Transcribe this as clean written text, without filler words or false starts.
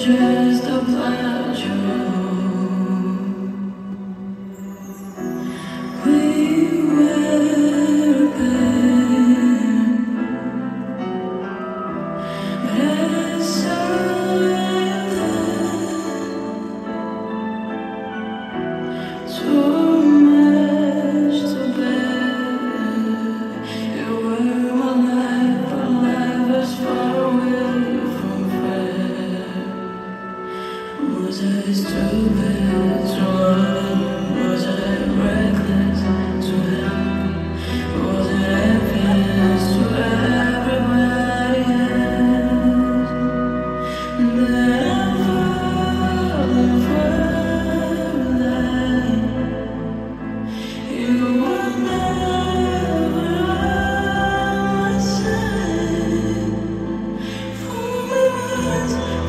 just a pleasure. We were bad, but I saw too much to bear. You were my life, but life was far away from fair. Was I stupid to love? Was I reckless to help? Was it envious to everybody else? And then I'm falling for life. You were never on my side. For me once,